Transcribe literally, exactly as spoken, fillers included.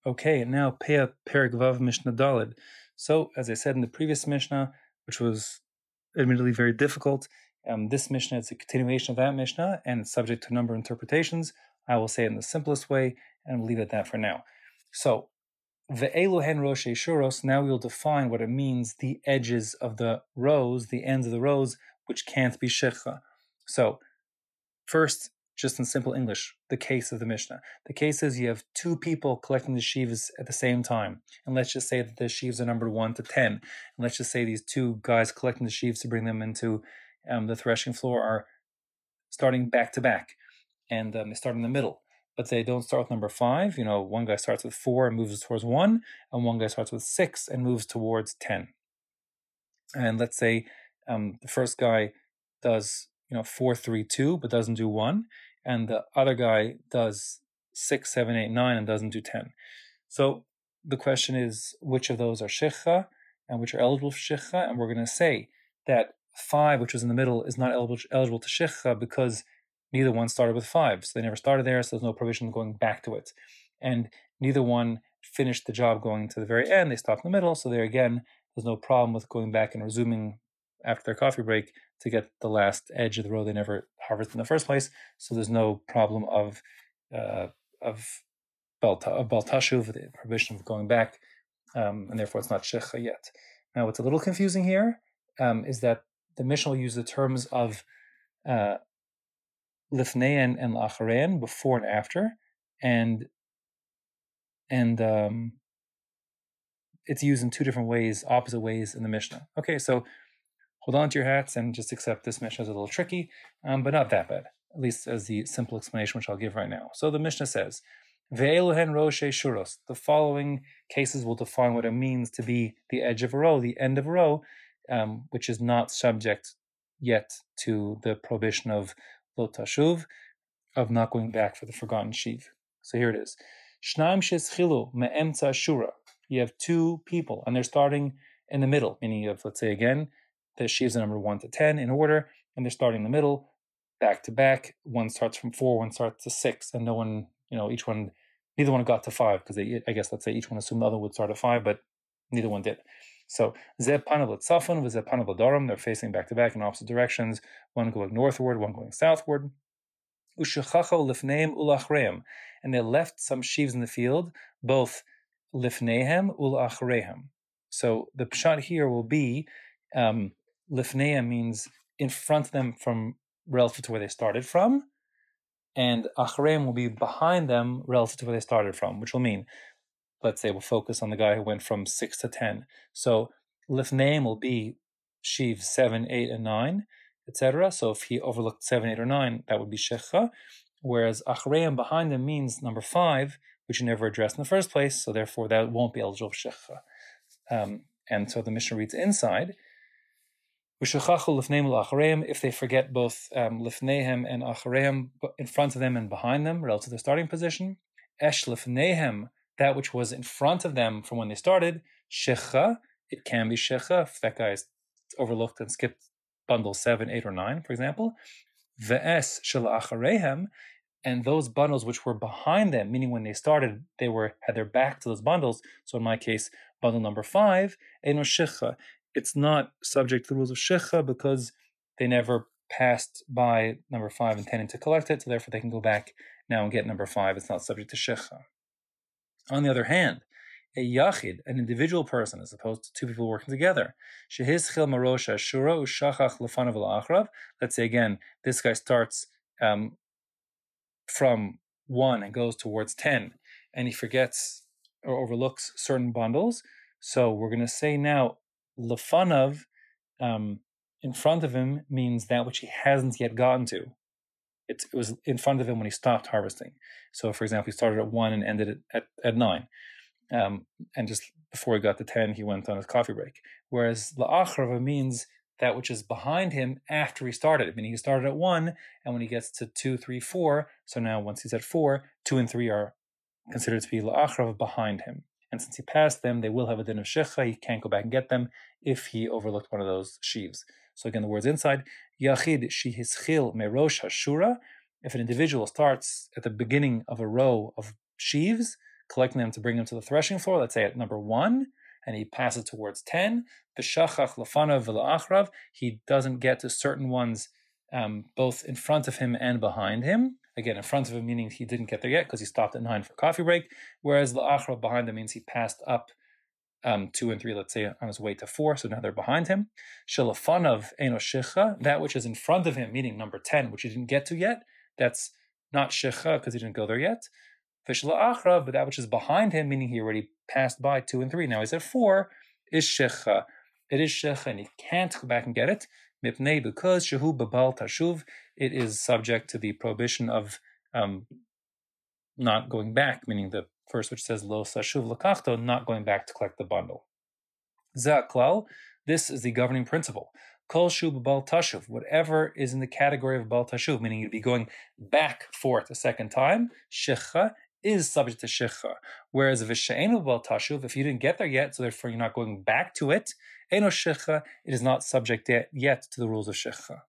Okay, and now Peah Perek Vav Mishnah Daled. So, as I said in the previous Mishnah, which was admittedly very difficult, um, this Mishnah is a continuation of that Mishnah, and it's subject to a number of interpretations. I will say it in the simplest way, and we'll leave it at that for now. So, Ve'elu hen roshei shuros, now we will define what it means, the edges of the rows, the ends of the rows, which can't be shechcha. So, first, just in simple English, the case of the Mishnah. The case is you have two people collecting the sheaves at the same time. And let's just say that the sheaves are numbered one to ten. And let's just say these two guys collecting the sheaves to bring them into um, the threshing floor are starting back to back. And um, they start in the middle. But they don't start with number five. You know, one guy starts with four and moves towards one. And one guy starts with six and moves towards ten. And let's say um, the first guy does, you know, four, three, two, but doesn't do one. And the other guy does six, seven, eight, nine, and doesn't do ten. So the question is, which of those are shechcha and which are eligible for shechcha? And we're going to say that five, which was in the middle, is not eligible, eligible to shechcha because neither one started with five. So they never started there, so there's no provision going back to it. And neither one finished the job going to the very end. They stopped in the middle, so there again, there's no problem with going back and resuming after their coffee break to get the last edge of the row they never harvested in the first place. So there's no problem of uh, of baltashuv, the prohibition of going back, um, and therefore it's not shechcha yet. Now, what's a little confusing here um, is that the Mishnah will use the terms of uh, lifnein and lacharein, before and after, and and um, it's used in two different ways, opposite ways in the Mishnah. Okay, so hold on to your hats and just accept this Mishnah is a little tricky, um, but not that bad, at least as the simple explanation which I'll give right now. So the Mishnah says, Ve'elu hen roshei shuros. The following cases will define what it means to be the edge of a row, the end of a row, um, which is not subject yet to the prohibition of lo tashuv, of not going back for the forgotten sheaf. So here it is. Shnaim sheschilu me'emtza shura. You have two people, and they're starting in the middle, meaning you have, let's say again, the sheaves are number one to ten in order, and they're starting in the middle, back to back. One starts from four, one starts to six, and no one, you know, each one, neither one got to five, because they, I guess, let's say each one assumed the other would start at five, but neither one did. So, zeh panav l'tzafon, v'zeh panav l'daram, they're facing back to back in opposite directions, one going northward, one going southward. Ushechacho lifneim ulachreim, and they left some sheaves in the field, both lifnehem ulachrehem. So the pshat here will be, um, lifnehem means in front of them from relative to where they started from, and achreim will be behind them relative to where they started from, which will mean, let's say we'll focus on the guy who went from six to ten. So lifnehem will be sheaves seven, eight, and nine, et cetera. So if he overlooked seven, eight, or nine, that would be shechcha. Whereas achreim behind him means number five, which you never addressed in the first place, so therefore that won't be eligible for shechcha. Um, and so the Mishnah reads inside, if they forget both um, lifnehem and achareim in front of them and behind them, relative to their starting position, esh lifnehem, that which was in front of them from when they started, shechcha, it can be shechcha if that guy is overlooked and skipped bundle seven, eight, or nine, for example. Ve'es shel acharehem, and those bundles which were behind them, meaning when they started, they were had their back to those bundles. So in my case, bundle number five, eno shechcha. It's not subject to the rules of shechcha because they never passed by number five intending to collect it, so therefore they can go back now and get number five. It's not subject to shechcha. On the other hand, a yachid, an individual person, as opposed to two people working together, shehizchil marosha shura ushachach lefanav l'achrav. Let's say again, this guy starts um, from one and goes towards ten, and he forgets or overlooks certain bundles. So we're going to say now, lefanav, um, in front of him, means that which he hasn't yet gotten to. It, it was in front of him when he stopped harvesting. So, for example, he started at one and ended at, at, at nine. Um, and just before he got to ten, he went on his coffee break. Whereas la'achrava means that which is behind him after he started. Meaning he started at one, and when he gets to two, three, four, so now once he's at four, two and three are considered to be la'achrava behind him. And since he passed them, they will have a din of shechcha. He can't go back and get them if he overlooked one of those sheaves. So again, the words inside, Yachid shihischil merosh hashura. If an individual starts at the beginning of a row of sheaves, collecting them to bring them to the threshing floor, let's say at number one, and he passes towards ten, v'shachach lefanav v'la'achrav, he doesn't get to certain ones um, both in front of him and behind him. Again, in front of him meaning he didn't get there yet because he stopped at nine for coffee break, whereas la'achrav behind him means he passed up um, two and three, let's say, on his way to four, so now they're behind him. Shelafanav eno shicha, that which is in front of him, meaning number ten, which he didn't get to yet, that's not shicha because he didn't go there yet. V'shela'achrav, but that which is behind him, meaning he already passed by two and three, now he's at four, is shicha. It is shicha, and he can't go back and get it. Mipnei, because shehu babal tashuv, it is subject to the prohibition of um, not going back, meaning the first which says lo sashuv lakachto, not going back to collect the bundle. Zaklal, this is the governing principle. Kol shu babal tashuv, whatever is in the category of bal tashuv, meaning you'd be going back for it a second time, shecha is subject to shecha. Whereas if v'she'enu babal tashuv, if you didn't get there yet, so therefore you're not going back to it, eno shecha, it is not subject yet to the rules of shecha.